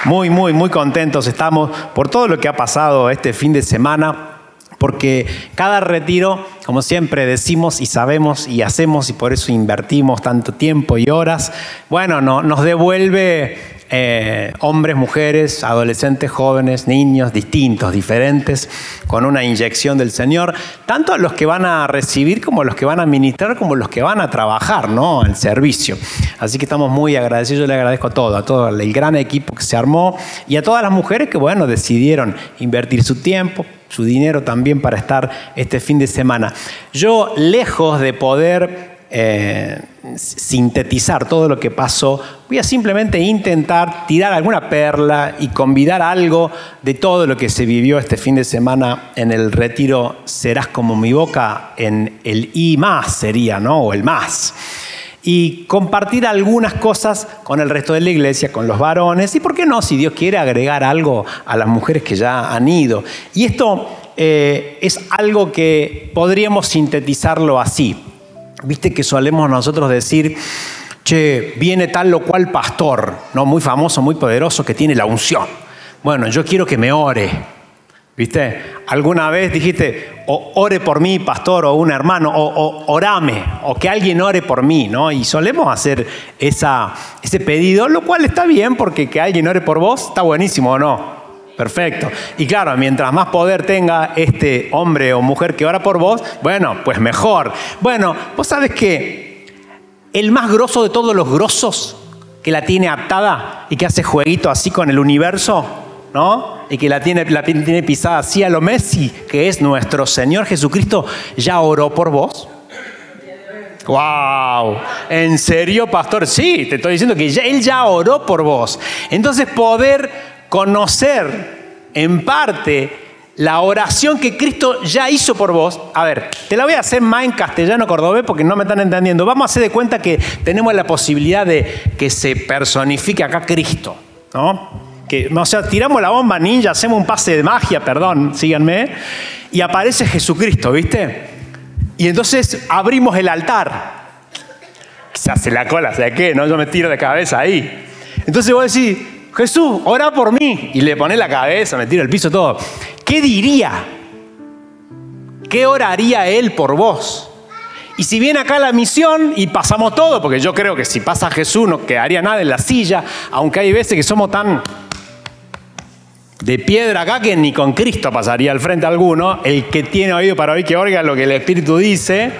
Muy contentos estamos por todo lo que ha pasado este fin de semana, porque cada retiro, como siempre decimos y sabemos y hacemos, y por eso invertimos tanto tiempo y horas, nos devuelve hombres, mujeres, adolescentes, jóvenes, niños, distintos, diferentes, con una inyección del Señor, tanto a los que van a recibir como a los que van a ministrar, como los que van a trabajar, ¿no?, al servicio. Así que estamos muy agradecidos. Yo le agradezco a todo el gran equipo que se armó y a todas las mujeres que, decidieron invertir su tiempo, su dinero también para estar este fin de semana. Yo, lejos de poder sintetizar todo lo que pasó, voy a simplemente intentar tirar alguna perla y convidar algo de todo lo que se vivió este fin de semana en el retiro Serás como mi boca, en el I más sería, ¿no? O el más. Y compartir algunas cosas con el resto de la iglesia, con los varones, y por qué no, si Dios quiere, agregar algo a las mujeres que ya han ido. Y esto es algo que podríamos sintetizarlo así. Viste que solemos nosotros decir, che, viene tal o cual pastor, ¿no?, muy famoso, muy poderoso, que tiene la unción. Bueno, yo quiero que me ore. ¿Viste? ¿Alguna vez dijiste, ore por mí, pastor, o un hermano, o orame, o que alguien ore por mí, ¿no? Y solemos hacer ese pedido, lo cual está bien, porque que alguien ore por vos está buenísimo, ¿o no? Perfecto. Y claro, mientras más poder tenga este hombre o mujer que ora por vos, pues mejor. Vos sabés que el más grosso de todos los grosos, que la tiene atada y que hace jueguito así con el universo, ¿no?, y que la tiene pisada así a lo Messi, que es nuestro Señor Jesucristo, ya oró por vos. ¡Wow! ¿En serio, pastor? Sí, te estoy diciendo que Él ya oró por vos. Entonces, poder conocer en parte la oración que Cristo ya hizo por vos. A ver, te la voy a hacer más en castellano cordobés porque no me están entendiendo. Vamos a hacer de cuenta que tenemos la posibilidad de que se personifique acá Cristo, ¿no? Tiramos la bomba ninja, hacemos un pase de magia, síganme, y aparece Jesucristo, ¿viste? Y entonces abrimos el altar. Se hace la cola, ¿sabes qué? ¿No? Yo me tiro de cabeza ahí. Entonces vos decís, Jesús, ora por mí. Y le ponés la cabeza, me tiro al piso, todo. ¿Qué diría? ¿Qué oraría Él por vos? Y si viene acá la misión y pasamos todo, porque yo creo que si pasa Jesús no quedaría nada en la silla, aunque hay veces que somos tan de piedra acá que ni con Cristo pasaría al frente alguno. El que tiene oído para oír que oiga lo que el Espíritu dice.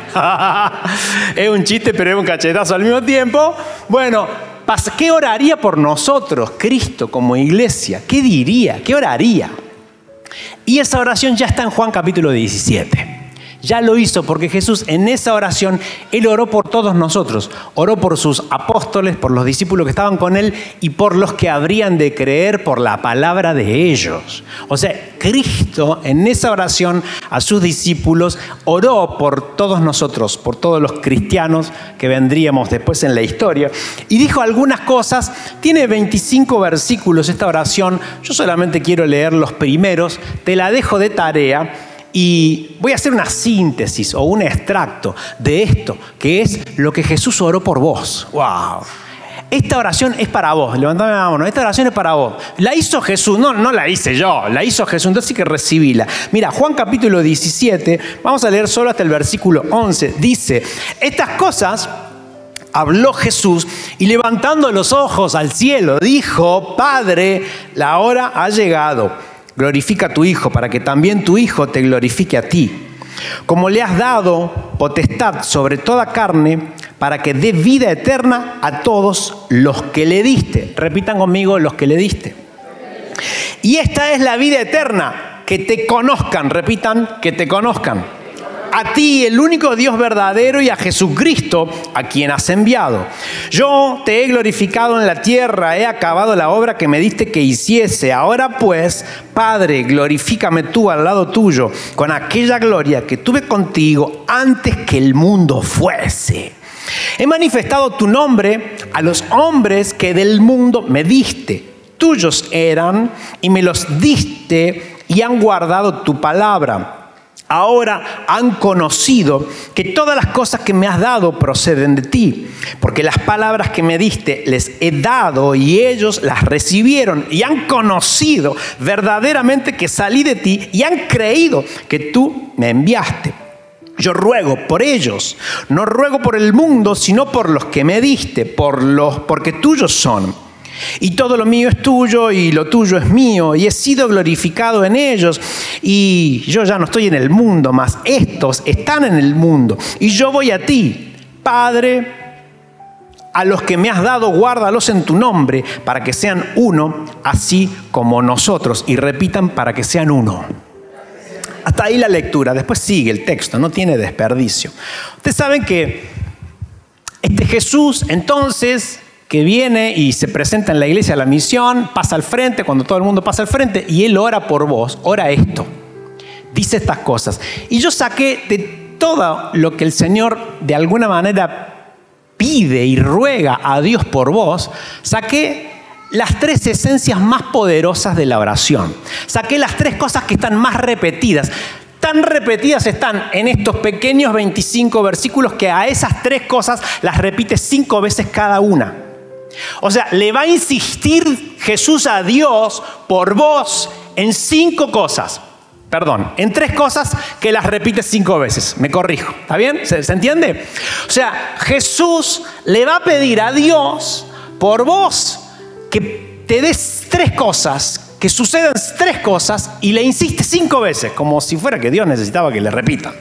Es un chiste, pero es un cachetazo al mismo tiempo. ¿Qué oraría por nosotros Cristo como iglesia? ¿Qué diría? ¿Qué oraría? Y esa oración ya está en Juan capítulo 17. Ya lo hizo porque Jesús en esa oración, Él oró por todos nosotros. Oró por sus apóstoles, por los discípulos que estaban con Él y por los que habrían de creer por la palabra de ellos. O sea, Cristo en esa oración a sus discípulos oró por todos nosotros, por todos los cristianos que vendríamos después en la historia. Y dijo algunas cosas. Tiene 25 versículos esta oración. Yo solamente quiero leer los primeros. Te la dejo de tarea. Y voy a hacer una síntesis o un extracto de esto, que es lo que Jesús oró por vos. ¡Wow! Esta oración es para vos. Levantame la mano. Esta oración es para vos. La hizo Jesús. No la hice yo. La hizo Jesús. Entonces sí que recibíla. Mira, Juan capítulo 17. Vamos a leer solo hasta el versículo 11. Dice, estas cosas habló Jesús y levantando los ojos al cielo dijo, Padre, la hora ha llegado. Glorifica a tu Hijo, para que también tu Hijo te glorifique a ti. Como le has dado potestad sobre toda carne, para que dé vida eterna a todos los que le diste. Repitan conmigo, los que le diste. Y esta es la vida eterna, que te conozcan. Repitan, que te conozcan. A ti, el único Dios verdadero, y a Jesucristo, a quien has enviado. Yo te he glorificado en la tierra, he acabado la obra que me diste que hiciese. Ahora pues, Padre, glorifícame tú al lado tuyo, con aquella gloria que tuve contigo antes que el mundo fuese. He manifestado tu nombre a los hombres que del mundo me diste. Tuyos eran y me los diste y han guardado tu palabra. Ahora han conocido que todas las cosas que me has dado proceden de ti, porque las palabras que me diste les he dado y ellos las recibieron y han conocido verdaderamente que salí de ti y han creído que tú me enviaste. Yo ruego por ellos, no ruego por el mundo, sino por los que me diste, porque tuyos son. Y todo lo mío es tuyo y lo tuyo es mío, y he sido glorificado en ellos. Y yo ya no estoy en el mundo, mas estos están en el mundo. Y yo voy a ti, Padre, a los que me has dado, guárdalos en tu nombre, para que sean uno, así como nosotros. Y repitan, para que sean uno. Hasta ahí la lectura, después sigue el texto, no tiene desperdicio. Ustedes saben que este Jesús, entonces, que viene y se presenta en la iglesia, la misión, pasa al frente, cuando todo el mundo pasa al frente, y él ora por vos, ora esto, dice estas cosas. Y yo saqué de todo lo que el Señor de alguna manera pide y ruega a Dios por vos, saqué las 3 esencias más poderosas de la oración. Saqué las 3 cosas que están más repetidas. Tan repetidas están en estos pequeños 25 versículos que a esas 3 cosas las repite 5 veces cada una. O sea, le va a insistir Jesús a Dios por vos en 5 cosas. Perdón, en 3 cosas que las repite 5 veces. Me corrijo. ¿Está bien? ¿Se entiende? O sea, Jesús le va a pedir a Dios por vos que te des 3 cosas, que sucedan 3 cosas, y le insiste 5 veces, como si fuera que Dios necesitaba que le repitan.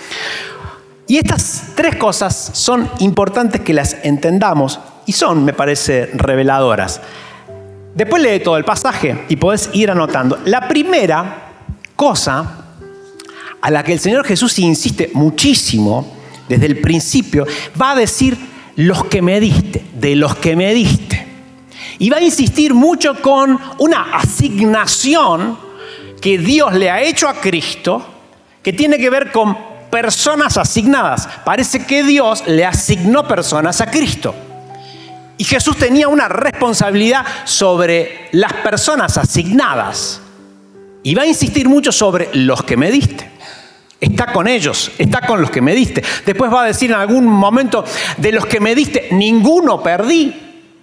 Y estas 3 cosas son importantes que las entendamos y son, me parece, reveladoras. Después lee todo el pasaje y podés ir anotando. La primera cosa a la que el Señor Jesús insiste muchísimo desde el principio, va a decir los que me diste, de los que me diste. Y va a insistir mucho con una asignación que Dios le ha hecho a Cristo, que tiene que ver con personas asignadas. Parece que Dios le asignó personas a Cristo. Y Jesús tenía una responsabilidad sobre las personas asignadas. Y va a insistir mucho sobre los que me diste. Está con ellos, está con los que me diste. Después va a decir en algún momento, de los que me diste, ninguno perdí.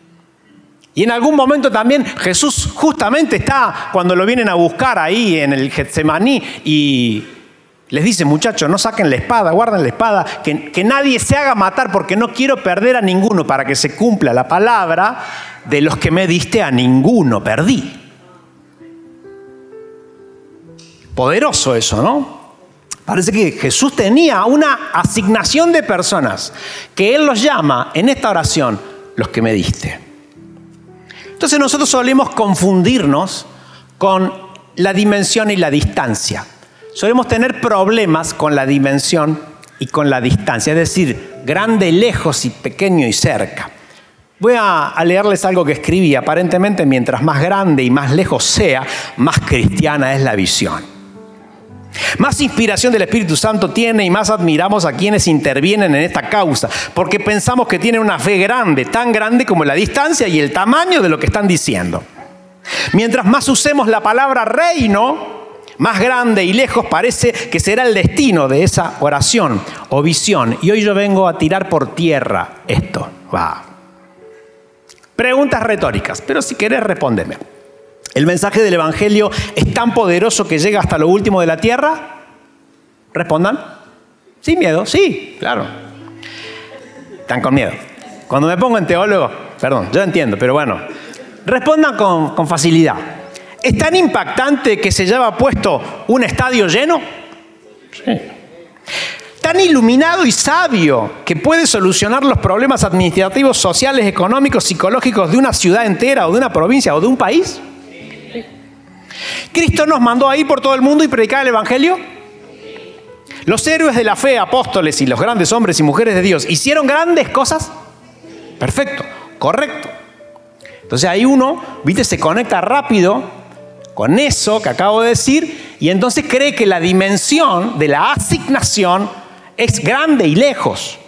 Y en algún momento también Jesús justamente está cuando lo vienen a buscar ahí en el Getsemaní y les dice, muchachos, no saquen la espada, guarden la espada, que nadie se haga matar porque no quiero perder a ninguno, para que se cumpla la palabra, de los que me diste a ninguno perdí. Poderoso eso, ¿no? Parece que Jesús tenía una asignación de personas que Él los llama en esta oración, los que me diste. Entonces nosotros solemos confundirnos con la dimensión y la distancia. Solemos tener problemas con la dimensión y con la distancia, es decir, grande, lejos y pequeño y cerca. Voy a leerles algo que escribí. Aparentemente, mientras más grande y más lejos sea, más cristiana es la visión. Más inspiración del Espíritu Santo tiene y más admiramos a quienes intervienen en esta causa, porque pensamos que tienen una fe grande, tan grande como la distancia y el tamaño de lo que están diciendo. Mientras más usemos la palabra reino, más grande y lejos parece que será el destino de esa oración o visión. Y hoy yo vengo a tirar por tierra esto. Preguntas retóricas, pero si querés respóndeme. ¿El mensaje del Evangelio es tan poderoso que llega hasta lo último de la tierra? Respondan. Sin miedo, sí, claro. Están con miedo. Cuando me pongo en teólogo, perdón, yo entiendo, pero bueno, respondan con facilidad. ¿Es tan impactante que se lleva puesto un estadio lleno? Sí. ¿Tan iluminado y sabio que puede solucionar los problemas administrativos, sociales, económicos, psicológicos de una ciudad entera o de una provincia o de un país? Sí. ¿Cristo nos mandó a ir por todo el mundo y predicar el Evangelio? ¿Los héroes de la fe, apóstoles y los grandes hombres y mujeres de Dios hicieron grandes cosas? Perfecto, correcto. Entonces ahí uno, se conecta rápido con eso que acabo de decir y entonces cree que la dimensión de la asignación es grande y lejos.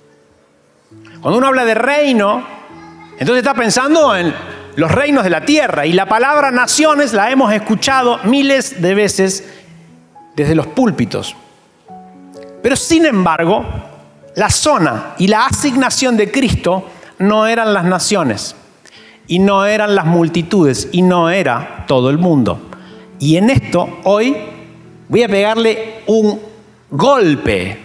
Cuando uno habla de reino, entonces está pensando en los reinos de la tierra, y la palabra naciones la hemos escuchado miles de veces desde los púlpitos Pero sin embargo, la zona y la asignación de Cristo no eran las naciones, y no eran las multitudes, y no era todo el mundo. Y en esto, hoy, voy a pegarle un golpe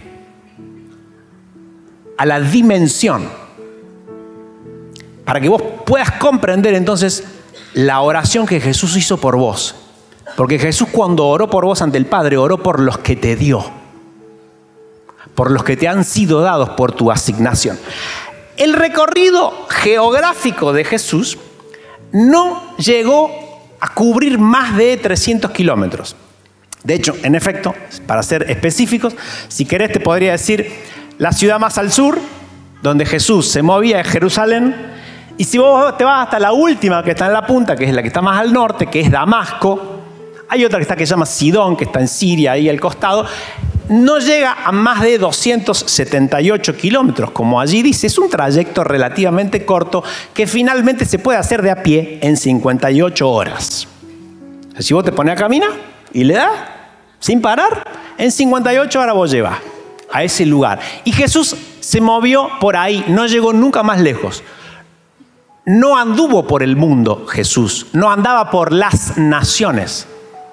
a la dimensión, para que vos puedas comprender entonces la oración que Jesús hizo por vos. Porque Jesús, cuando oró por vos ante el Padre, oró por los que te dio, por los que te han sido dados por tu asignación. El recorrido geográfico de Jesús no llegó a cubrir más de 300 kilómetros. De hecho, en efecto, para ser específicos, si querés te podría decir la ciudad más al sur, donde Jesús se movía, es Jerusalén. Y si vos te vas hasta la última, que está en la punta, que es la que está más al norte, que es Damasco, hay otra que se llama Sidón, que está en Siria, ahí al costado, no llega a más de 278 kilómetros, como allí dice. Es un trayecto relativamente corto que finalmente se puede hacer de a pie en 58 horas. Si vos te pones a caminar y le das, sin parar, en 58 horas vos llevas a ese lugar. Y Jesús se movió por ahí, no llegó nunca más lejos. No anduvo por el mundo Jesús, no andaba por las naciones.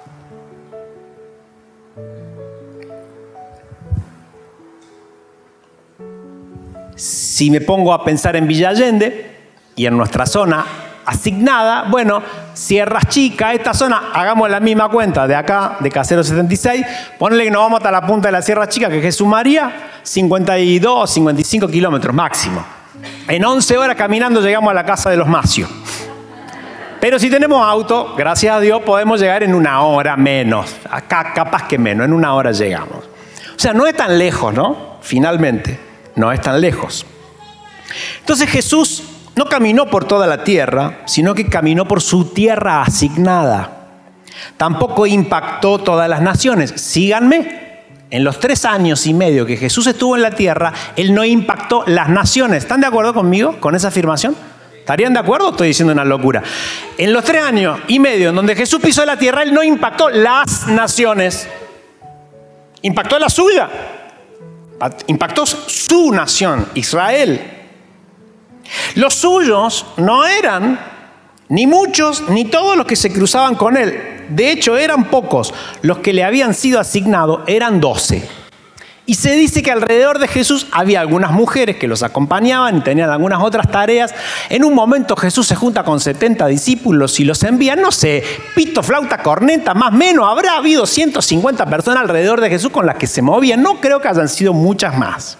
Si me pongo a pensar en Villa Allende y en nuestra zona asignada, bueno, Sierras Chicas, esta zona, hagamos la misma cuenta de acá, de Casero 76, ponle que nos vamos hasta la punta de la Sierra Chica, que es Jesús María, 52, 55 kilómetros máximo. En 11 horas caminando llegamos a la casa de los Macios. Pero si tenemos auto, gracias a Dios, podemos llegar en una hora menos. Acá capaz que menos, en una hora llegamos. O sea, no es tan lejos, ¿no? Finalmente, no es tan lejos. Entonces Jesús no caminó por toda la tierra, sino que caminó por su tierra asignada. Tampoco impactó todas las naciones. Síganme. En los 3 años y medio que Jesús estuvo en la tierra, Él no impactó las naciones. ¿Están de acuerdo conmigo con esa afirmación? ¿Estarían de acuerdo o estoy diciendo una locura? En los 3 años y medio en donde Jesús pisó la tierra, Él no impactó las naciones. Impactó la suya. Impactó su nación, Israel. Los suyos no eran ni muchos ni todos los que se cruzaban con Él. De hecho, eran pocos. Los que le habían sido asignados eran 12. Y se dice que alrededor de Jesús había algunas mujeres que los acompañaban y tenían algunas otras tareas. En un momento Jesús se junta con 70 discípulos y los envía, no sé, pito, flauta, corneta, más o menos. Habrá habido 150 personas alrededor de Jesús con las que se movían. No creo que hayan sido muchas más.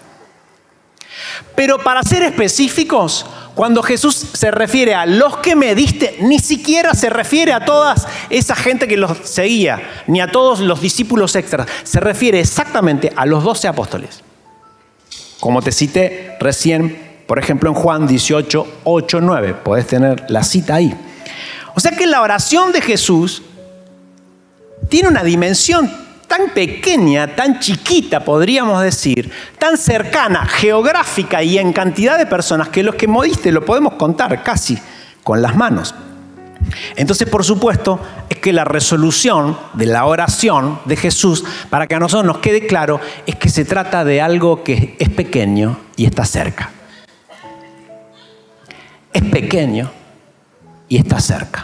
Pero para ser específicos, cuando Jesús se refiere a los que me diste, ni siquiera se refiere a toda esa gente que los seguía, ni a todos los discípulos extras. Se refiere exactamente a los 12 apóstoles. Como te cité recién, por ejemplo, en Juan 18, 8, 9. Podés tener la cita ahí. O sea que la oración de Jesús tiene una dimensión tan pequeña, tan chiquita, podríamos decir, tan cercana, geográfica y en cantidad de personas, que los que modiste lo podemos contar casi con las manos. Entonces, por supuesto, es que la resolución de la oración de Jesús, para que a nosotros nos quede claro, es que se trata de algo que es pequeño y está cerca. Es pequeño y está cerca.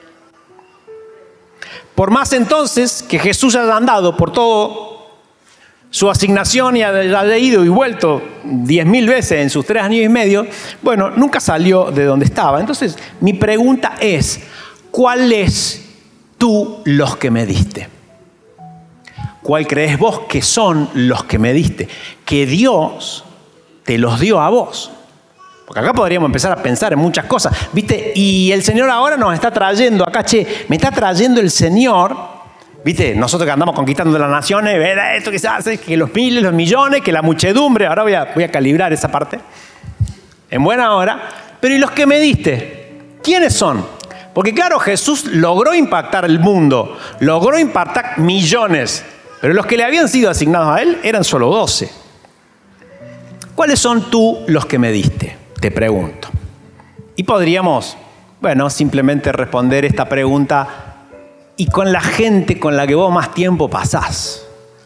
Por más entonces que Jesús haya andado por todo su asignación y haya ido y vuelto 10.000 veces en sus 3 años y medio, bueno, nunca salió de donde estaba. Entonces, mi pregunta es, ¿cuáles tú los que me diste? ¿Cuál crees vos que son los que me diste? Que Dios te los dio a vos. Porque acá podríamos empezar a pensar en muchas cosas, ¿viste? Y el Señor ahora nos está trayendo acá, me está trayendo el Señor, ¿viste? Nosotros que andamos conquistando las naciones, ¿verdad? Esto que se hace, que los miles, los millones, que la muchedumbre, ahora voy a calibrar esa parte, en buena hora. Pero ¿y los que me diste? ¿Quiénes son? Porque claro, Jesús logró impactar el mundo, logró impactar millones, pero los que le habían sido asignados a Él eran solo 12. ¿Cuáles son tú los que me diste? Te pregunto. Y podríamos, simplemente responder esta pregunta y con la gente con la que vos más tiempo pasás,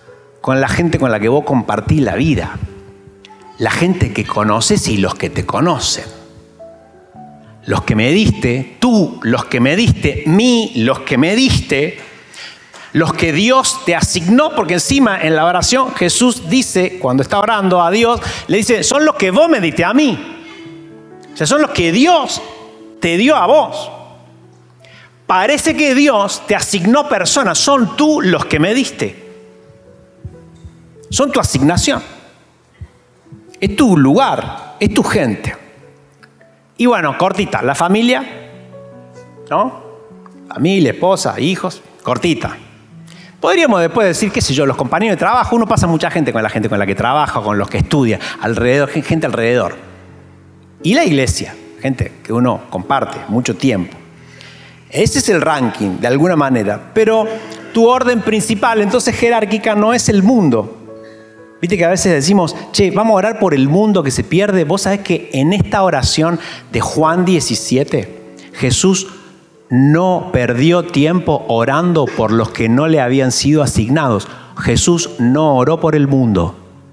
con la gente con la que vos compartís la vida. La gente que conoces y los que te conocen. Los que me diste, tú, los que me diste, mí, los que me diste, los que Dios te asignó, porque encima en la oración Jesús dice, cuando está orando a Dios, le dice, son los que vos me diste a mí. O sea, son los que Dios te dio a vos. Parece que Dios te asignó personas, son tú los que me diste. Son tu asignación. Es tu lugar, es tu gente. Y bueno, cortita, la familia, ¿no? Familia, esposa, hijos, cortita. Podríamos después decir, qué sé yo, los compañeros de trabajo, uno pasa mucha gente con la que trabaja, con los que estudia, alrededor, gente alrededor. Y la iglesia, gente que uno comparte mucho tiempo. Ese es el ranking, de alguna manera. Pero tu orden principal, entonces jerárquica, no es el mundo. Viste que a veces decimos, che, vamos a orar por el mundo que se pierde. Vos sabés que en esta oración de Juan 17, Jesús no perdió tiempo orando por los que no le habían sido asignados. Jesús no oró por el mundo.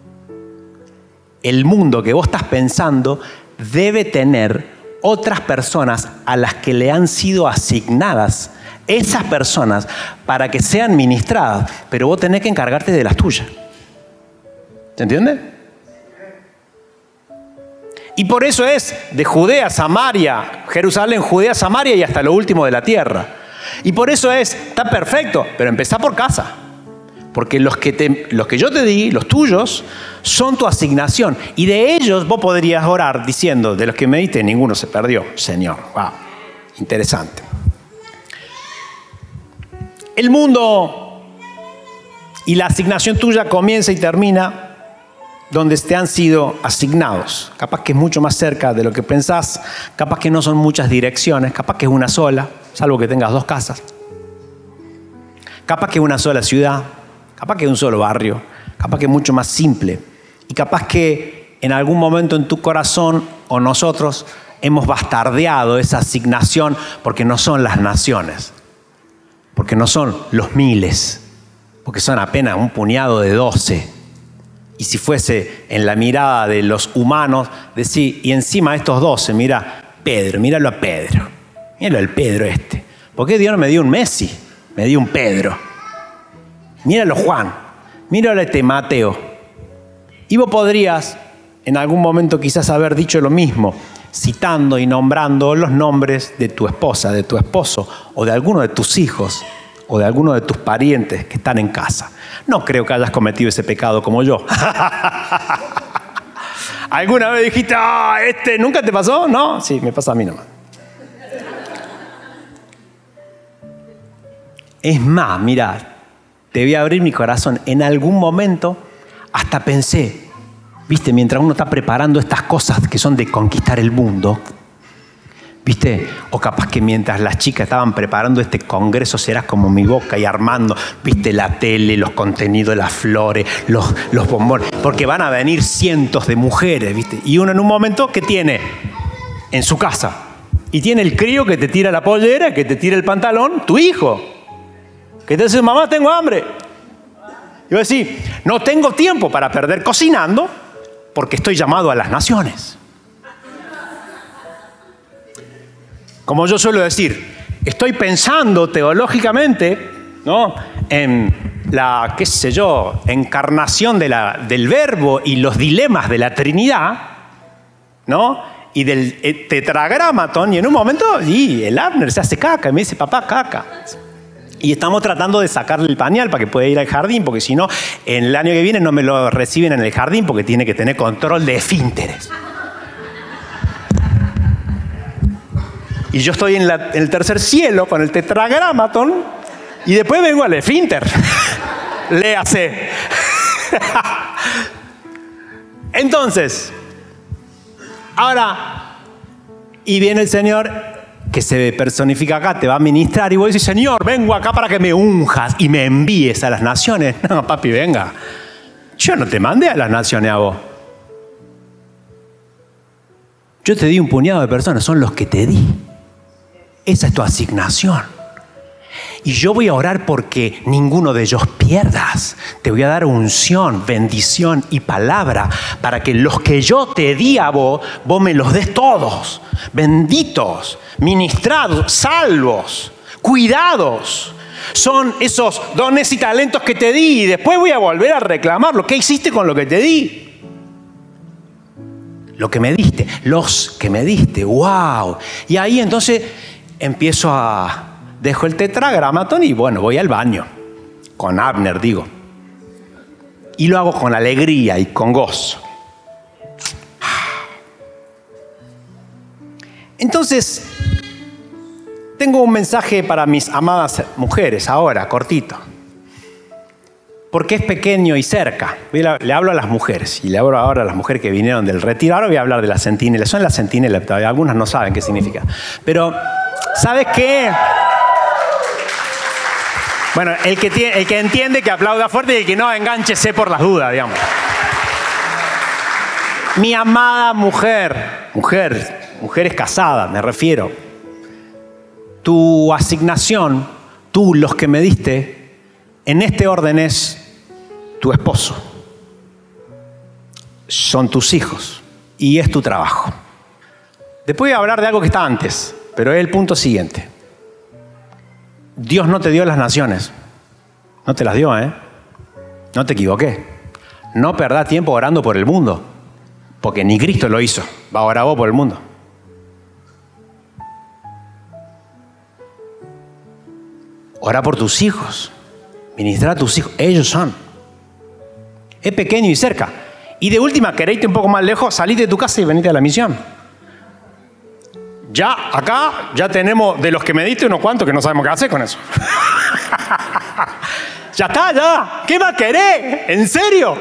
El mundo que vos estás pensando debe tener otras personas a las que le han sido asignadas esas personas para que sean ministradas, pero vos tenés que encargarte de las tuyas. ¿Se entiende? Y por eso es de Judea, Samaria, Jerusalén, Judea, Samaria y hasta lo último de la tierra. Y por eso está perfecto, pero empezá por casa. Porque los que yo te di, los tuyos, son tu asignación. Y de ellos vos podrías orar diciendo, de los que me diste, ninguno se perdió, Señor. Wow, interesante. El mundo y la asignación tuya comienza y termina donde te han sido asignados. Capaz que es mucho más cerca de lo que pensás, capaz que no son muchas direcciones, capaz que es una sola, salvo que tengas 2 casas. Capaz que es una sola ciudad, capaz que es un solo barrio, capaz que es mucho más simple. Y capaz que en algún momento en tu corazón o nosotros hemos bastardeado esa asignación porque no son las naciones, porque no son los miles, porque son apenas un puñado de 12. Y si fuese en la mirada de los humanos, decir, y encima de estos 12, mira Pedro, míralo a Pedro, míralo al Pedro este. ¿Por qué Dios no me dio un Messi? Me dio un Pedro. Míralo Juan, míralo a este Mateo. Y vos podrías en algún momento quizás haber dicho lo mismo, citando y nombrando los nombres de tu esposa, de tu esposo, o de alguno de tus hijos, o de alguno de tus parientes que están en casa. No creo que hayas cometido ese pecado como yo. ¿Alguna vez dijiste, nunca te pasó? No, sí, me pasa a mí nomás. Es más, mirá, te voy a abrir mi corazón. En algún momento hasta pensé, viste, mientras uno está preparando estas cosas que son de conquistar el mundo, ¿viste? O capaz que mientras las chicas estaban preparando este congreso serás como mi boca y armando, ¿viste? La tele, los contenidos, las flores, los bombones. Porque van a venir cientos de mujeres, ¿viste? Y uno en un momento, ¿qué tiene? En su casa. Y tiene el crío que te tira la pollera, que te tira el pantalón, tu hijo. Que te dice, mamá, tengo hambre. Y vos decís, no tengo tiempo para perder cocinando porque estoy llamado a las naciones. Como yo suelo decir, estoy pensando teológicamente, ¿no?, en la, qué sé yo, encarnación del verbo y los dilemas de la Trinidad, ¿no?, y del tetragramaton, y en un momento, el Abner se hace caca, y me dice, papá, caca. Y estamos tratando de sacarle el pañal para que pueda ir al jardín, porque si no, en el año que viene no me lo reciben en el jardín porque tiene que tener control de esfínteres. Y yo estoy en el tercer cielo con el tetragramaton y después vengo al esfínter. Léase. Entonces, ahora, y viene el Señor que se personifica acá, te va a ministrar y vos decís, Señor, vengo acá para que me unjas y me envíes a las naciones. No, papi, venga. Yo no te mandé a las naciones a vos. Yo te di un puñado de personas, son los que te di. Esa es tu asignación. Y yo voy a orar porque ninguno de ellos pierdas. Te voy a dar unción, bendición y palabra para que los que yo te di a vos me los des todos. Benditos, ministrados, salvos, cuidados. Son esos dones y talentos que te di y después voy a volver a reclamarlo. ¿Qué hiciste con lo que te di? Lo que me diste, los que me diste, wow. Y ahí entonces dejo el tetragramatón y bueno, voy al baño. Con Abner, digo. Y lo hago con alegría y con gozo. Entonces, tengo un mensaje para mis amadas mujeres ahora, cortito. Porque es pequeño y cerca. Le hablo a las mujeres y le hablo ahora a las mujeres que vinieron del retiro. Ahora voy a hablar de la centinela. Son las centinelas, todavía algunas no saben qué significa. Pero, ¿sabes qué? Bueno, el que entiende que aplauda fuerte y el que no, engánchese por las dudas, digamos. Mi amada mujeres casadas, me refiero. Tu asignación, tú, los que me diste, en este orden es tu esposo. Son tus hijos y es tu trabajo. Después voy a hablar de algo que está antes, pero es el punto siguiente. Dios no te dio las naciones. No te las dio, ¿eh? No te equivoqué. No perdás tiempo orando por el mundo, porque ni Cristo lo hizo. Va a orar vos por el mundo. Ora por tus hijos. Ministrar a tus hijos. Ellos son. Es pequeño y cerca. Y de última, querés irte un poco más lejos, salite de tu casa y venite a la misión. Ya tenemos de los que me diste unos cuantos que no sabemos qué hacer con eso. Ya está, ya. ¿Qué más querés? ¿En serio?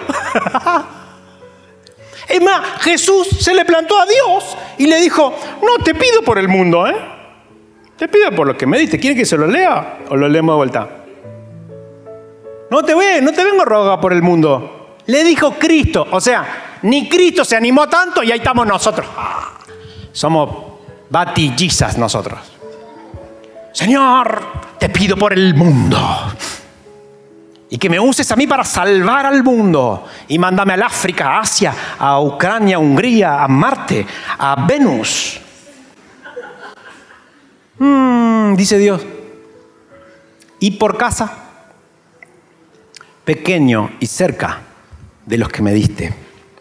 Es más, Jesús se le plantó a Dios y le dijo, no te pido por el mundo, ¿eh? Te pido por lo que me diste. ¿Quieres que se lo lea o lo leemos de vuelta? No te vengo a rogar por el mundo. Le dijo Cristo. O sea, ni Cristo se animó tanto y ahí estamos nosotros. Somos batillizas nosotros. Señor, te pido por el mundo. Y que me uses a mí para salvar al mundo. Y mándame al África, a Asia, a Ucrania, a Hungría, a Marte, a Venus. Dice Dios. Y por casa, pequeño y cerca de los que me diste.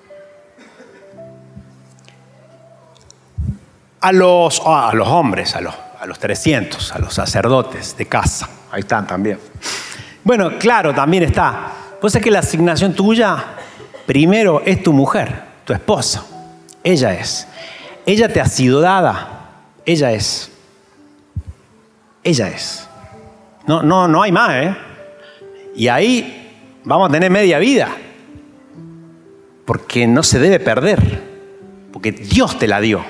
A los hombres, a los 300, a los sacerdotes de casa. Ahí están también. Bueno, claro, también está. Vos sabés que la asignación tuya, primero es tu mujer, tu esposa. Ella es. Ella te ha sido dada. Ella es. No hay más, ¿eh? Y ahí vamos a tener media vida. Porque no se debe perder. Porque Dios te la dio.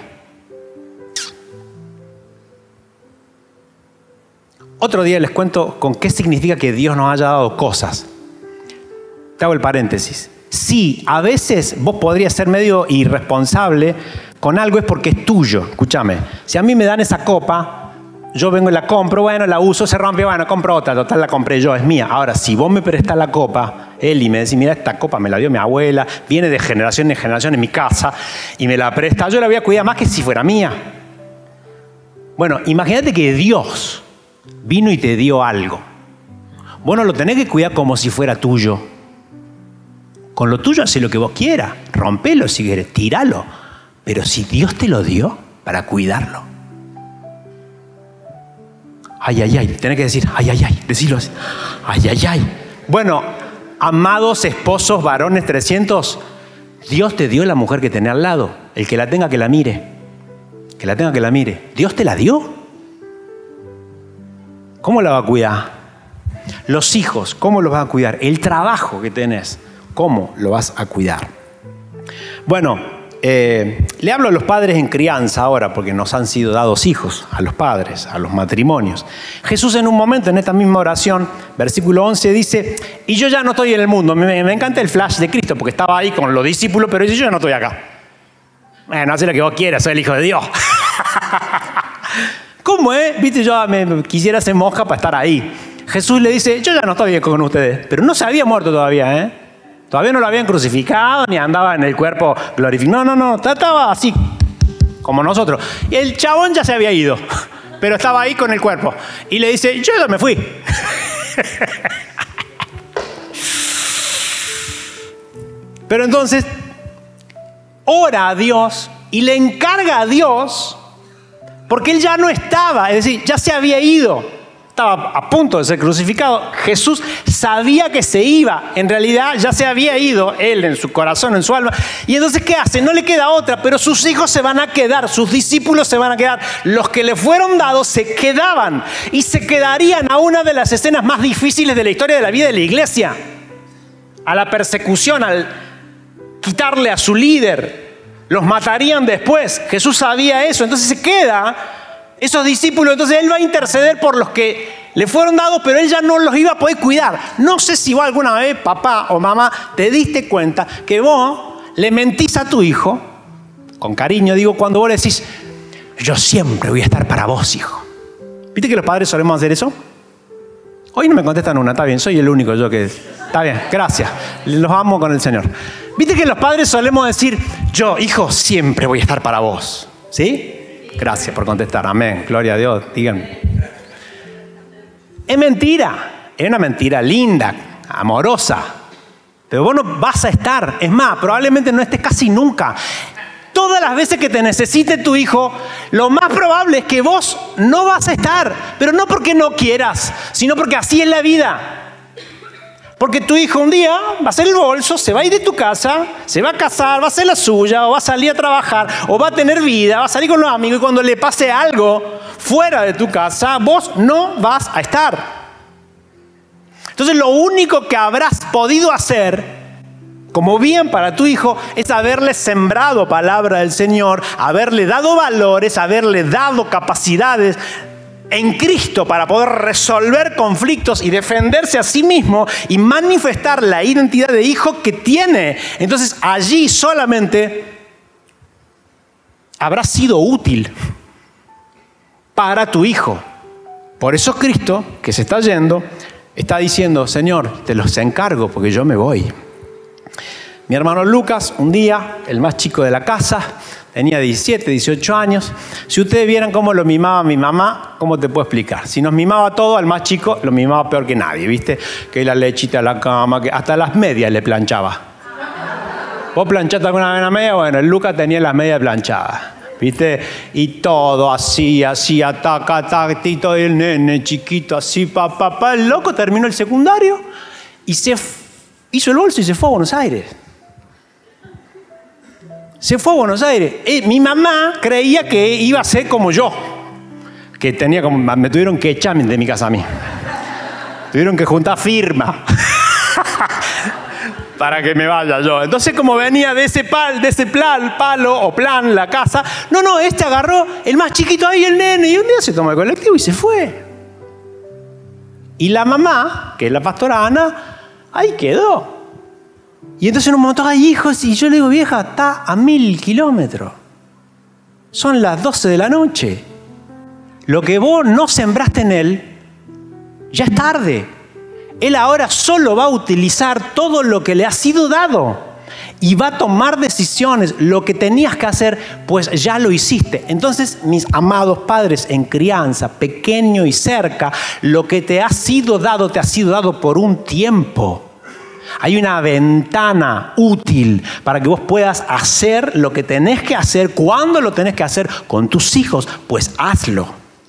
Otro día les cuento con qué significa que Dios nos haya dado cosas. Te hago el paréntesis. Sí, a veces vos podrías ser medio irresponsable con algo, es porque es tuyo. Escúchame, si a mí me dan esa copa, yo vengo y la compro, bueno, la uso, se rompe, bueno, compro otra, total la compré yo, es mía. Ahora, si vos me prestás la copa, Eli, me decís, mira, esta copa me la dio mi abuela, viene de generación en generación en mi casa, y me la presta, yo la voy a cuidar más que si fuera mía. Bueno, imagínate que Dios vino y te dio algo. Bueno, lo tenés que cuidar como si fuera tuyo. Con lo tuyo hace lo que vos quieras. Rompelo si querés, tíralo. Pero si Dios te lo dio, para cuidarlo. Ay, ay, ay. Tenés que decir, ay, ay, ay. Decilo así. Ay, ay, ay. Bueno, amados esposos, varones 300, Dios te dio la mujer que tenés al lado. El que la tenga, que la mire. Que la tenga, que la mire. Dios te la dio. ¿Cómo la va a cuidar? Los hijos, ¿cómo los vas a cuidar? El trabajo que tenés, ¿cómo lo vas a cuidar? Bueno, le hablo a los padres en crianza ahora, porque nos han sido dados hijos, a los padres, a los matrimonios. Jesús en un momento, en esta misma oración, versículo 11, dice, y yo ya no estoy en el mundo. Me encanta el flash de Cristo, porque estaba ahí con los discípulos, pero dice, yo ya no estoy acá. Bueno, haz lo que vos quieras, soy el Hijo de Dios. ¿Cómo es? Viste, yo me quisiera ser monja para estar ahí. Jesús le dice, yo ya no estoy bien con ustedes, pero no se había muerto todavía, ¿eh? Todavía no lo habían crucificado, ni andaba en el cuerpo glorificado. No, estaba así, como nosotros. Y el chabón ya se había ido, pero estaba ahí con el cuerpo. Y le dice, yo ya me fui. Pero entonces, ora a Dios y le encarga a Dios, porque él ya no estaba, es decir, ya se había ido. Estaba a punto de ser crucificado. Jesús sabía que se iba. En realidad ya se había ido él en su corazón, en su alma. Y entonces, ¿qué hace? No le queda otra, pero sus hijos se van a quedar, sus discípulos se van a quedar. Los que le fueron dados se quedaban y se quedarían a una de las escenas más difíciles de la historia de la vida de la iglesia. A la persecución, al quitarle a su líder. Los matarían después. Jesús sabía eso. Entonces se queda esos discípulos. Entonces él va a interceder por los que le fueron dados, pero él ya no los iba a poder cuidar. No sé si vos alguna vez, papá o mamá, te diste cuenta que vos le mentís a tu hijo, con cariño digo, cuando vos le decís, yo siempre voy a estar para vos, hijo. ¿Viste que los padres solemos hacer eso? Hoy no me contestan una, está bien, soy el único yo que... Está bien, gracias, los amo con el Señor. ¿Viste que los padres solemos decir, yo, hijo, siempre voy a estar para vos? ¿Sí? Gracias por contestar, amén, gloria a Dios, digan. Es mentira, es una mentira linda, amorosa, pero vos no vas a estar, es más, probablemente no estés casi nunca. Todas las veces que te necesite tu hijo, lo más probable es que vos no vas a estar, pero no porque no quieras, sino porque así es la vida. Porque tu hijo un día va a hacer el bolso, se va a ir de tu casa, se va a casar, va a hacer la suya, o va a salir a trabajar, o va a tener vida, va a salir con los amigos, y cuando le pase algo fuera de tu casa, vos no vas a estar. Entonces lo único que habrás podido hacer como bien para tu hijo es haberle sembrado palabra del Señor, haberle dado valores, haberle dado capacidades en Cristo para poder resolver conflictos y defenderse a sí mismo y manifestar la identidad de hijo que tiene. Entonces allí solamente habrá sido útil para tu hijo. Por eso Cristo, que se está yendo, está diciendo, Señor, te los encargo porque yo me voy. Mi hermano Lucas, un día, el más chico de la casa, tenía 17, 18 años. Si ustedes vieran cómo lo mimaba mi mamá, ¿cómo te puedo explicar? Si nos mimaba todo, al más chico lo mimaba peor que nadie, ¿viste? Que la lechita a la cama, que hasta las medias le planchaba. ¿Vos planchaste alguna vez una media? Bueno, el Lucas tenía las medias planchadas, ¿viste? Y todo así, taca, tactito, el nene chiquito, así, papá. El loco terminó el secundario y hizo el bolso y se fue a Buenos Aires. Se fue a Buenos Aires. Mi mamá creía que iba a ser como yo. Que me tuvieron que echar de mi casa a mí. Tuvieron que juntar firma. Para que me vaya yo. Entonces, como venía de ese palo o plan, la casa. No, este agarró el más chiquito ahí, el nene. Y un día se tomó el colectivo y se fue. Y la mamá, que es la pastora Ana, ahí quedó. Y entonces en un momento hay hijos y yo le digo, vieja, está a 1000 kilómetros. Son las 12 de la noche. Lo que vos no sembraste en él, ya es tarde. Él ahora solo va a utilizar todo lo que le ha sido dado. Y va a tomar decisiones. Lo que tenías que hacer, pues ya lo hiciste. Entonces, mis amados padres en crianza, pequeño y cerca, lo que te ha sido dado por un tiempo. Hay una ventana útil para que vos puedas hacer lo que tenés que hacer, cuando lo tenés que hacer con tus hijos, pues hazlo.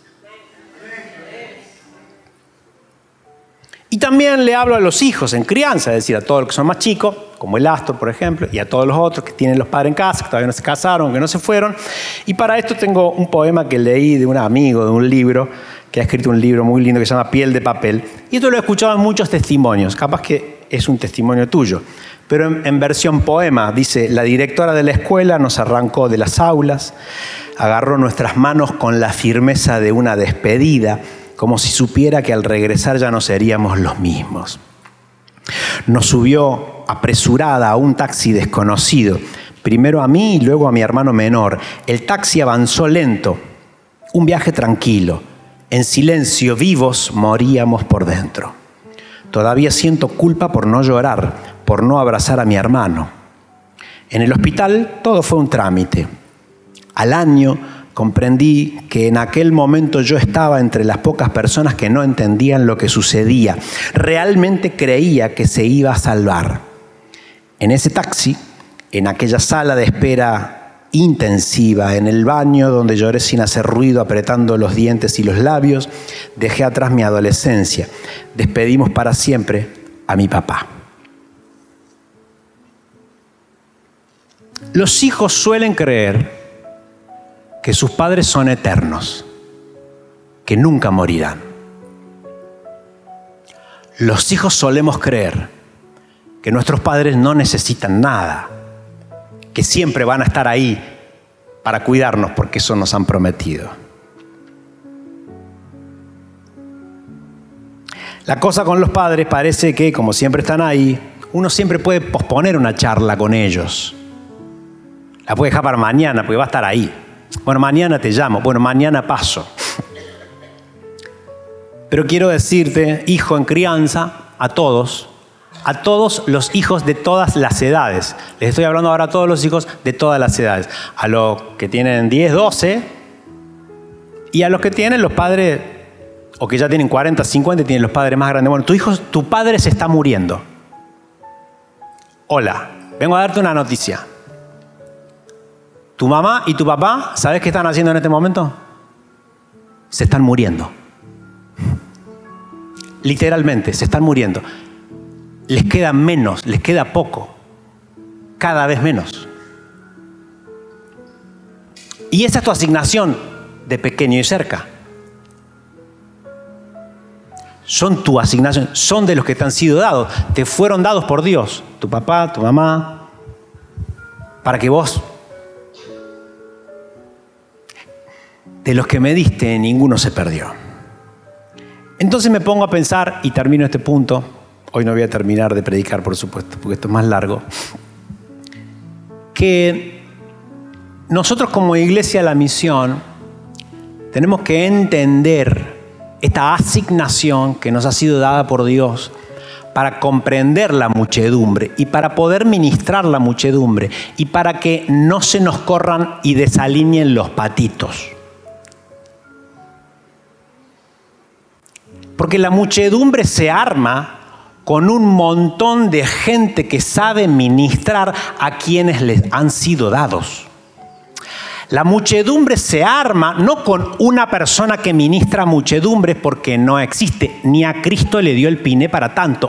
Y también le hablo a los hijos en crianza, es decir, a todos los que son más chicos, como el Astor, por ejemplo, y a todos los otros que tienen los padres en casa, que todavía no se casaron, que no se fueron. Y para esto tengo un poema que leí de un amigo, de un libro, que ha escrito un libro muy lindo que se llama Piel de papel. Y esto lo he escuchado en muchos testimonios, capaz que es un testimonio tuyo, pero en versión poema. Dice, la directora de la escuela nos arrancó de las aulas, agarró nuestras manos con la firmeza de una despedida, como si supiera que al regresar ya no seríamos los mismos. Nos subió apresurada a un taxi desconocido, primero a mí y luego a mi hermano menor. El taxi avanzó lento. Un viaje tranquilo. En silencio, vivos, moríamos por dentro. Todavía siento culpa por no llorar, por no abrazar a mi hermano. En el hospital todo fue un trámite. Al año comprendí que en aquel momento yo estaba entre las pocas personas que no entendían lo que sucedía. Realmente creía que se iba a salvar. En ese taxi, en aquella sala de espera intensiva, en el baño donde lloré sin hacer ruido, apretando los dientes y los labios, dejé atrás mi adolescencia. Despedimos para siempre a mi papá. Los hijos suelen creer que sus padres son eternos, que nunca morirán. Los hijos solemos creer que nuestros padres no necesitan nada, que siempre van a estar ahí para cuidarnos porque eso nos han prometido. La cosa con los padres parece que, como siempre están ahí, uno siempre puede posponer una charla con ellos. La puede dejar para mañana porque va a estar ahí. Bueno, mañana te llamo. Bueno, mañana paso. Pero quiero decirte, hijo en crianza, a todos los hijos de todas las edades. Les estoy hablando ahora a todos los hijos de todas las edades. A los que tienen 10, 12 y a los que tienen los padres, o que ya tienen 40, 50 y tienen los padres más grandes. Bueno, tu padre se está muriendo. Hola, vengo a darte una noticia. Tu mamá y tu papá, ¿sabes qué están haciendo en este momento? Se están muriendo. Literalmente, se están muriendo. Les queda menos, les queda poco. Cada vez menos. Y esa es tu asignación de pequeño y cerca. Son tu asignación, son de los que te han sido dados. Te fueron dados por Dios, tu papá, tu mamá, para que vos, de los que me diste, ninguno se perdió. Entonces me pongo a pensar, y termino este punto. Hoy no voy a terminar de predicar, por supuesto, porque esto es más largo. Que nosotros como Iglesia de la Misión tenemos que entender esta asignación que nos ha sido dada por Dios para comprender la muchedumbre y para poder ministrar la muchedumbre y para que no se nos corran y desalineen los patitos. Porque la muchedumbre se arma con un montón de gente que sabe ministrar a quienes les han sido dados. La muchedumbre se arma no con una persona que ministra muchedumbre porque no existe, ni a Cristo le dio el pine para tanto.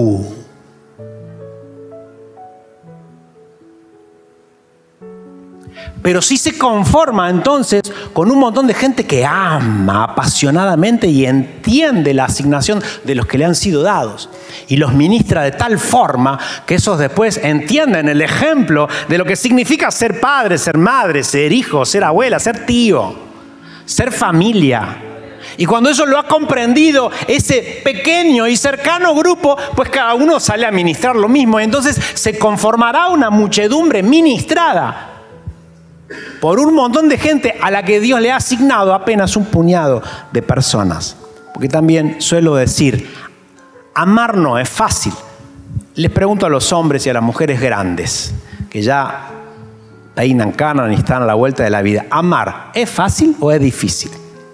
Pero sí se conforma entonces con un montón de gente que ama apasionadamente y entiende la asignación de los que le han sido dados. Y los ministra de tal forma que esos después entienden el ejemplo de lo que significa ser padre, ser madre, ser hijo, ser abuela, ser tío, ser familia. Y cuando eso lo ha comprendido ese pequeño y cercano grupo, pues cada uno sale a ministrar lo mismo. Y entonces se conformará una muchedumbre ministrada por un montón de gente a la que Dios le ha asignado apenas un puñado de personas. Porque también suelo decir, amar no es fácil. Les pregunto a los hombres y a las mujeres grandes, que ya peinan canas y están a la vuelta de la vida. ¿Amar es fácil o es difícil?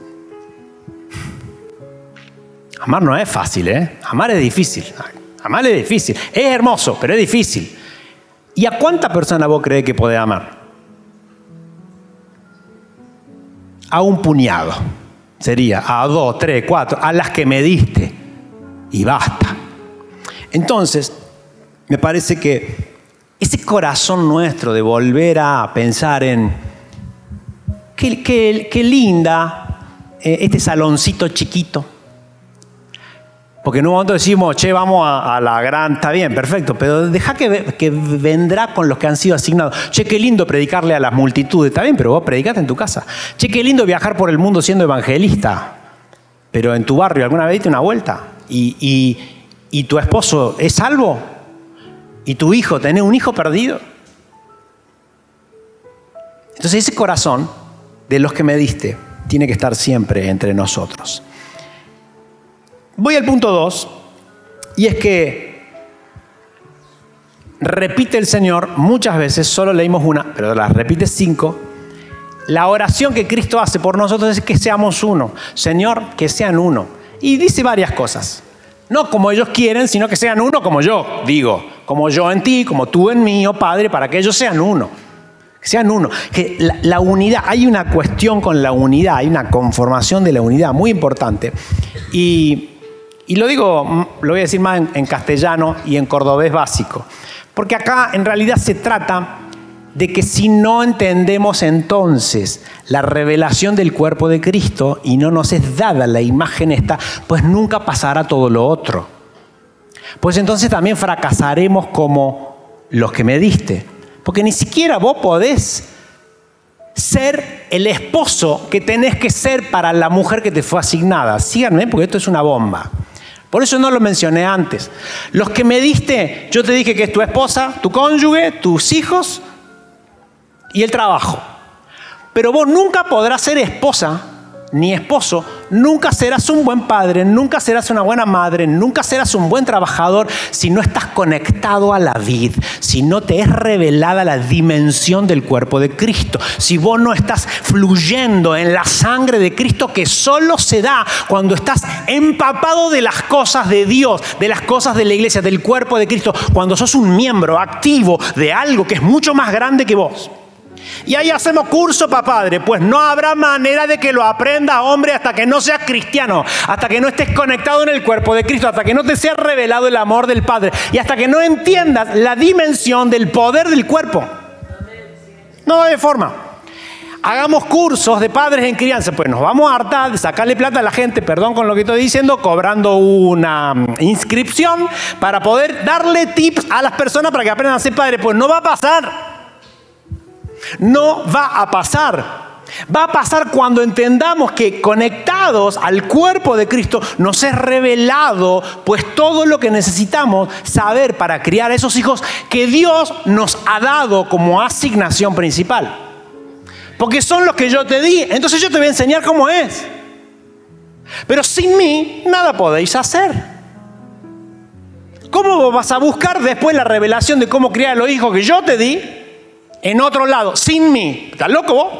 Amar no es fácil, ¿eh? Amar es difícil. Amar es difícil. Es hermoso, pero es difícil. ¿Y a cuántas personas vos creés que podés amar? A un puñado. Sería a 2, 3, 4, a las que me diste. Y basta. Entonces, me parece que ese corazón nuestro de volver a pensar en qué linda este saloncito chiquito. Porque en un momento decimos, che, vamos a la gran, está bien, perfecto, pero deja que vendrá con los que han sido asignados. Che, qué lindo predicarle a las multitudes, está bien, pero vos predicate en tu casa. Che, qué lindo viajar por el mundo siendo evangelista, pero en tu barrio alguna vez diste una vuelta. ¿Y tu esposo es salvo? ¿Y tu hijo, tenés un hijo perdido? Entonces ese corazón de los que me diste tiene que estar siempre entre nosotros. Voy al punto 2, y es que repite el Señor muchas veces, solo leímos una, pero las repite 5. La oración que Cristo hace por nosotros es que seamos uno. Señor, que sean uno. Y dice varias cosas. No como ellos quieren, sino que sean uno como yo, digo. Como yo en ti, como tú en mí, oh Padre, para que ellos sean uno. Que sean uno. Que la unidad, hay una cuestión con la unidad, hay una conformación de la unidad muy importante. Y lo digo, lo voy a decir más en castellano y en cordobés básico. Porque acá en realidad se trata de que si no entendemos entonces la revelación del cuerpo de Cristo y no nos es dada la imagen esta, pues nunca pasará todo lo otro. Pues entonces también fracasaremos como los que me diste. Porque ni siquiera vos podés ser el esposo que tenés que ser para la mujer que te fue asignada. Síganme, porque esto es una bomba. Por eso no lo mencioné antes. Los que me diste, yo te dije que es tu esposa, tu cónyuge, tus hijos y el trabajo. Pero vos nunca podrás ser esposa ni esposo, nunca serás un buen padre, nunca serás una buena madre, nunca serás un buen trabajador si no estás conectado a la vid, si no te es revelada la dimensión del cuerpo de Cristo, si vos no estás fluyendo en la sangre de Cristo que solo se da cuando estás empapado de las cosas de Dios, de las cosas de la iglesia, del cuerpo de Cristo, cuando sos un miembro activo de algo que es mucho más grande que vos. Y ahí hacemos curso para padre. Pues no habrá manera de que lo aprendas, hombre, hasta que no seas cristiano, hasta que no estés conectado en el cuerpo de Cristo, hasta que no te sea revelado el amor del Padre y hasta que no entiendas la dimensión del poder del cuerpo. No hay forma. Hagamos cursos de padres en crianza. Pues nos vamos a hartar de sacarle plata a la gente, perdón con lo que estoy diciendo, cobrando una inscripción para poder darle tips a las personas para que aprendan a ser padres. Pues no va a pasar. No va a pasar. Va a pasar cuando entendamos que conectados al cuerpo de Cristo nos es revelado pues todo lo que necesitamos saber para criar a esos hijos que Dios nos ha dado como asignación principal. Porque son los que yo te di, entonces yo te voy a enseñar cómo es. Pero sin mí nada podéis hacer. ¿Cómo vas a buscar después la revelación de cómo criar a los hijos que yo te di en otro lado, sin mí? ¿Estás loco vos?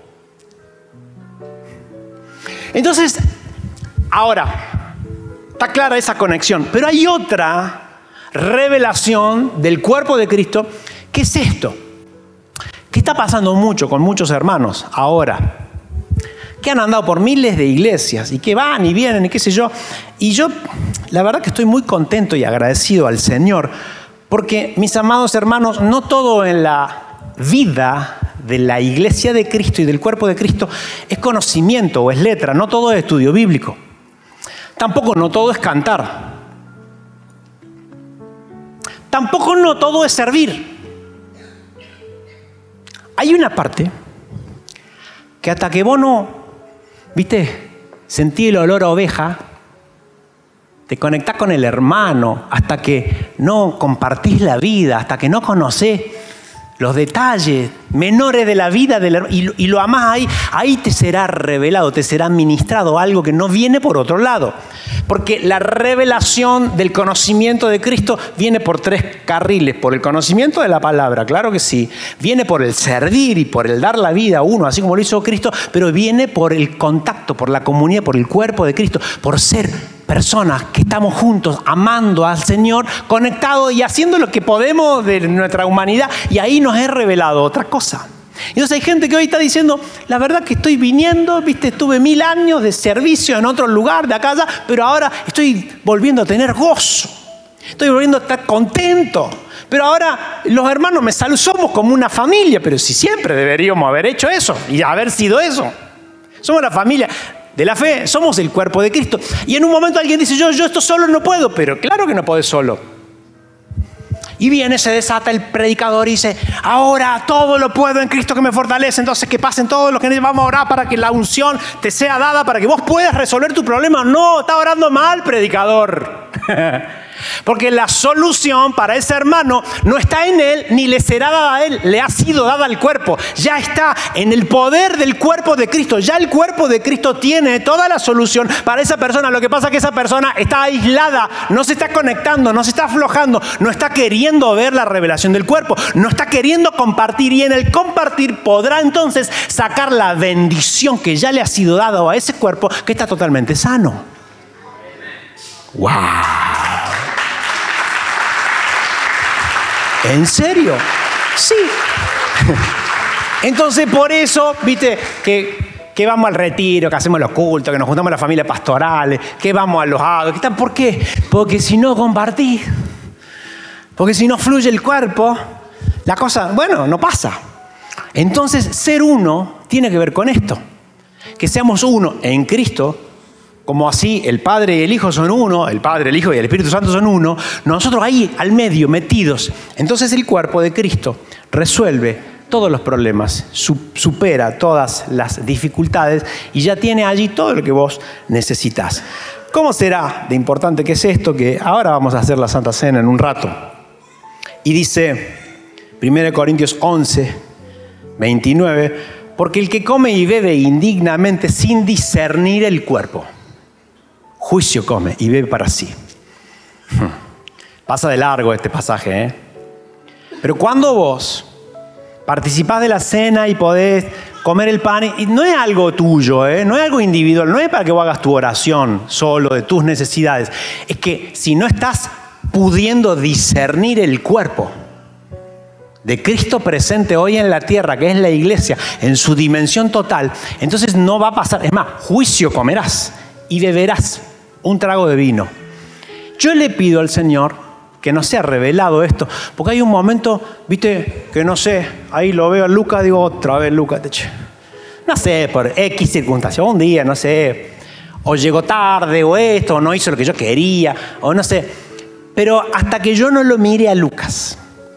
Entonces, ahora, está clara esa conexión. Pero hay otra revelación del cuerpo de Cristo, que es esto. Que está pasando mucho con muchos hermanos ahora, que han andado por miles de iglesias y que van y vienen y qué sé yo. Y yo, la verdad que estoy muy contento y agradecido al Señor, porque, mis amados hermanos, no todo en la vida de la iglesia de Cristo y del cuerpo de Cristo es conocimiento o es letra, no todo es estudio bíblico. Tampoco no todo es cantar. Tampoco no todo es servir. Hay una parte que hasta que vos no, sentí el olor a oveja, te conectás con el hermano, hasta que no compartís la vida, hasta que no conocés los detalles menores de la vida del hermano y lo amás ahí te será revelado, te será ministrado algo que no viene por otro lado. Porque la revelación del conocimiento de Cristo viene por 3 carriles. Por el conocimiento de la palabra, claro que sí. Viene por el servir y por el dar la vida a uno, así como lo hizo Cristo. Pero viene por el contacto, por la comunidad, por el cuerpo de Cristo. Por ser personas que estamos juntos, amando al Señor, conectados y haciendo lo que podemos de nuestra humanidad. Y ahí nos es revelado otra cosa. Entonces hay gente que hoy está diciendo, la verdad que estoy viniendo, estuve 1000 años de servicio en otro lugar, de acá allá, pero ahora estoy volviendo a tener gozo, estoy volviendo a estar contento. Pero ahora los hermanos me saludan, somos como una familia, pero si siempre deberíamos haber hecho eso y haber sido eso. Somos la familia de la fe, somos el cuerpo de Cristo. Y en un momento alguien dice, yo esto solo no puedo, pero claro que no podés solo. Y viene, se desata el predicador y dice, ahora todo lo puedo en Cristo que me fortalece. Entonces que pasen todos los que vamos a orar para que la unción te sea dada, para que vos puedas resolver tu problema. No, está orando mal, predicador. Porque la solución para ese hermano no está en él, ni le será dada a él, le ha sido dada al cuerpo. Ya está en el poder del cuerpo de Cristo. Ya el cuerpo de Cristo tiene toda la solución para esa persona. Lo que pasa es que esa persona está aislada, no se está conectando, no se está aflojando, no está queriendo ver la revelación del cuerpo, no está queriendo compartir, y en el compartir podrá entonces sacar la bendición que ya le ha sido dada a ese cuerpo que está totalmente sano. ¡Wow! ¿En serio? Sí. Entonces por eso, viste, que vamos al retiro, que hacemos los cultos, que nos juntamos a las familias pastorales, que vamos a los agua. ¿Por qué? Porque si no compartís, porque si no fluye el cuerpo, la cosa, bueno, no pasa. Entonces ser uno tiene que ver con esto. Que seamos uno en Cristo. Como así el Padre y el Hijo son uno, el Padre, el Hijo y el Espíritu Santo son uno, nosotros ahí al medio, metidos. Entonces el cuerpo de Cristo resuelve todos los problemas, supera todas las dificultades y ya tiene allí todo lo que vos necesitas. ¿Cómo será de importante que es esto? Que ahora vamos a hacer la Santa Cena en un rato. Y dice 1 Corintios 11, 29, porque el que come y bebe indignamente sin discernir el cuerpo, juicio come y bebe para sí. Pasa de largo este pasaje, ¿eh? Pero cuando vos participás de la cena y podés comer el pan, y no es algo tuyo, no es algo individual, no es para que vos hagas tu oración solo de tus necesidades. Es que si no estás pudiendo discernir el cuerpo de Cristo presente hoy en la tierra, que es la iglesia, en su dimensión total, entonces no va a pasar. Es más, juicio comerás y beberás un trago de vino. Yo le pido al Señor que nos sea revelado esto, porque hay un momento, viste, que no sé, ahí lo veo a Lucas, digo, otra vez Lucas, no sé, por X circunstancia, un día, no sé, o llegó tarde, o esto, o no hizo lo que yo quería, o no sé, pero hasta que yo no lo mire a Lucas,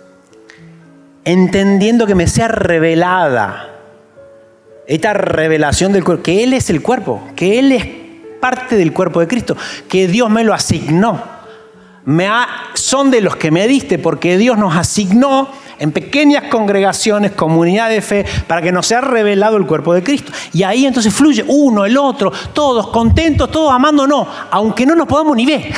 entendiendo que me sea revelada esta revelación del cuerpo, que Él es el cuerpo, que Él es parte del cuerpo de Cristo, que Dios me lo asignó. Son de los que me diste, porque Dios nos asignó en pequeñas congregaciones, comunidades de fe, para que nos sea revelado el cuerpo de Cristo. Y ahí entonces fluye uno, el otro, todos contentos, todos amándonos, aunque no nos podamos ni ver.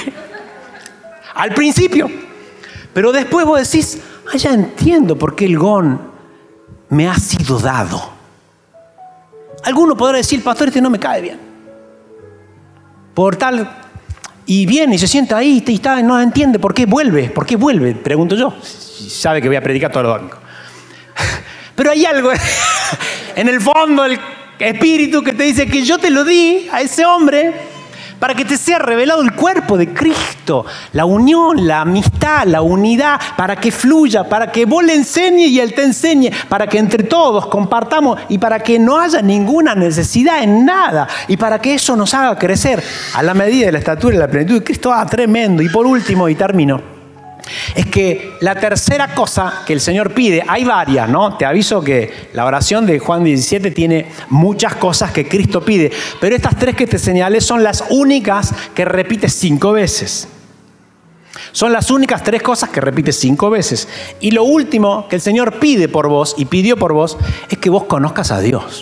Al principio. Pero después vos decís, ya entiendo por qué el don me ha sido dado. Alguno podrá decir, pastor, este no me cae bien. Por tal, y viene y se sienta ahí y está, no entiende por qué vuelve, pregunto yo. Sabe que voy a predicar todo lo domingo. Pero hay algo en el fondo del espíritu que te dice que yo te lo di a ese hombre para que te sea revelado el cuerpo de Cristo, la unión, la amistad, la unidad, para que fluya, para que vos le enseñes y él te enseñe, para que entre todos compartamos y para que no haya ninguna necesidad en nada y para que eso nos haga crecer a la medida de la estatura y la plenitud de Cristo. Tremendo. Y por último, y termino, es que la tercera cosa que el Señor pide, hay varias, ¿no? Te aviso que la oración de Juan 17 tiene muchas cosas que Cristo pide, pero estas tres que te señalé son las únicas que repite 5 veces. Son las únicas 3 cosas que repite 5 veces. Y lo último que el Señor pide por vos y pidió por vos es que vos conozcas a Dios.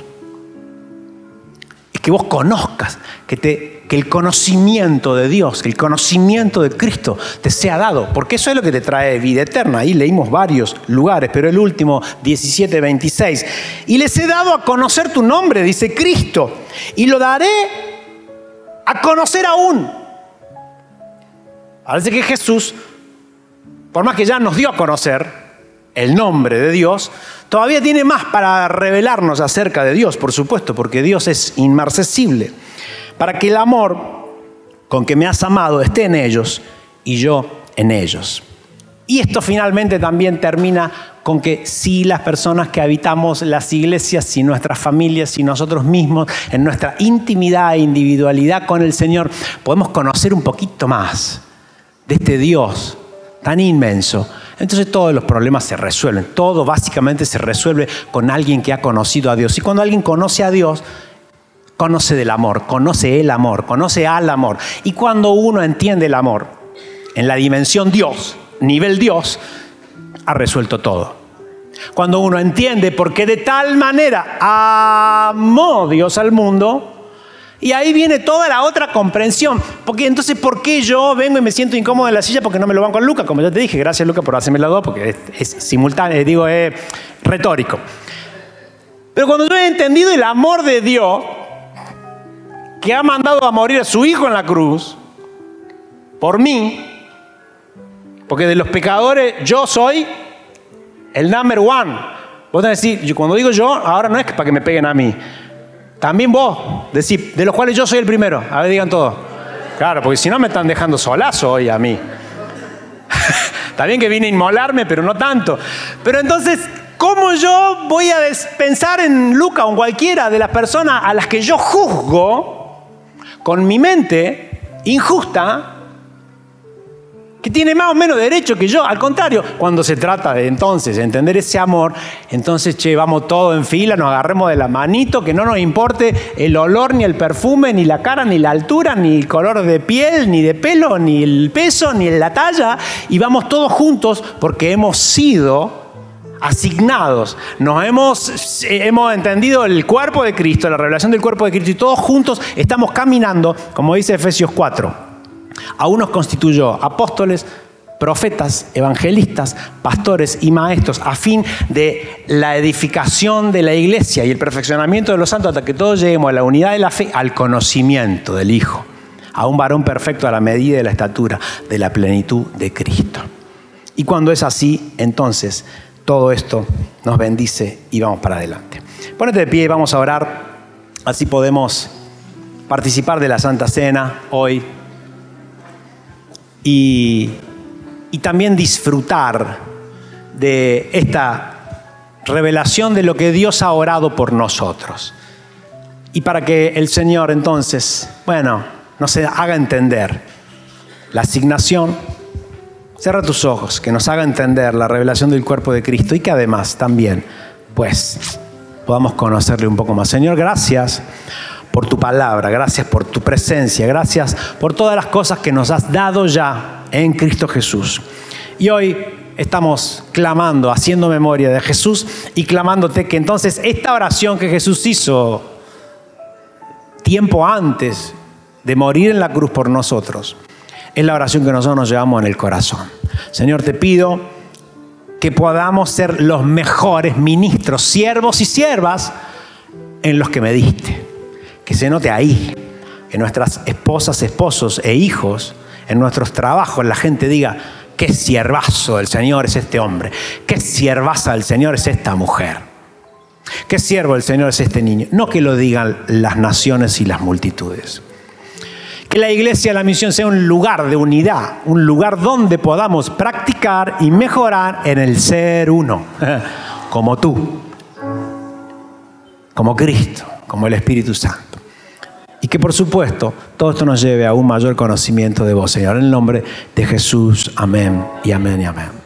Es que vos conozcas, que el conocimiento de Dios, que el conocimiento de Cristo te sea dado, porque eso es lo que te trae vida eterna. Ahí leímos varios lugares, pero el último, 17:26. Y les he dado a conocer tu nombre, dice Cristo, y lo daré a conocer aún. Parece que Jesús, por más que ya nos dio a conocer el nombre de Dios, todavía tiene más para revelarnos acerca de Dios, por supuesto, porque Dios es inmarcesible. Para que el amor con que me has amado esté en ellos y yo en ellos. Y esto finalmente también termina con que si las personas que habitamos las iglesias, si nuestras familias, si nosotros mismos, en nuestra intimidad e individualidad con el Señor, podemos conocer un poquito más de este Dios tan inmenso, entonces todos los problemas se resuelven. Todo básicamente se resuelve con alguien que ha conocido a Dios. Y cuando alguien conoce a Dios, conoce del amor, conoce el amor, conoce al amor. Y cuando uno entiende el amor en la dimensión Dios, nivel Dios, ha resuelto todo. Cuando uno entiende por qué de tal manera amó Dios al mundo, y ahí viene toda la otra comprensión. Porque entonces, ¿por qué yo vengo y me siento incómodo en la silla? Porque no me lo banco con Lucas, como ya te dije. Gracias, Lucas, por hacerme la dos, porque es simultáneo, es retórico. Pero cuando yo he entendido el amor de Dios, que ha mandado a morir a su Hijo en la cruz, por mí, porque de los pecadores yo soy el number one. Vos tenés que decir, cuando digo yo, ahora no es para que me peguen a mí. También vos decís, de los cuales yo soy el primero. A ver, digan todo. Claro, porque si no me están dejando solazo hoy a mí. Está bien que vine a inmolarme, pero no tanto. Pero entonces, ¿cómo yo voy a pensar en Lucas o en cualquiera de las personas a las que yo juzgo con mi mente injusta, que tiene más o menos derecho que yo? Al contrario, cuando se trata de entonces entender ese amor, entonces, vamos todos en fila, nos agarremos de la manito, que no nos importe el olor, ni el perfume, ni la cara, ni la altura, ni el color de piel, ni de pelo, ni el peso, ni la talla, y vamos todos juntos porque hemos sido asignados, hemos entendido el cuerpo de Cristo, la revelación del cuerpo de Cristo, y todos juntos estamos caminando, como dice Efesios 4. A unos constituyó apóstoles, profetas, evangelistas, pastores y maestros, a fin de la edificación de la iglesia y el perfeccionamiento de los santos, hasta que todos lleguemos a la unidad de la fe, al conocimiento del Hijo, a un varón perfecto a la medida de la estatura de la plenitud de Cristo. Y cuando es así, entonces todo esto nos bendice y vamos para adelante. Ponete de pie y vamos a orar, así podemos participar de la Santa Cena hoy. Y también disfrutar de esta revelación de lo que Dios ha orado por nosotros. Y para que el Señor entonces, nos haga entender la asignación, cierra tus ojos, que nos haga entender la revelación del cuerpo de Cristo y que además también, podamos conocerle un poco más. Señor, gracias por tu palabra, gracias por tu presencia, gracias por todas las cosas que nos has dado ya en Cristo Jesús. Y hoy estamos clamando, haciendo memoria de Jesús y clamándote que entonces esta oración que Jesús hizo tiempo antes de morir en la cruz por nosotros, es la oración que nosotros nos llevamos en el corazón. Señor, te pido que podamos ser los mejores ministros, siervos y siervas en los que me diste. Que se note ahí, que nuestras esposas, esposos e hijos, en nuestros trabajos, la gente diga, qué siervazo del Señor es este hombre, qué siervaza del Señor es esta mujer, qué siervo del Señor es este niño. No que lo digan las naciones y las multitudes. Que la iglesia, la misión sea un lugar de unidad, un lugar donde podamos practicar y mejorar en el ser uno, como tú, como Cristo, como el Espíritu Santo. Y que por supuesto todo esto nos lleve a un mayor conocimiento de vos, Señor. En el nombre de Jesús, amén y amén y amén.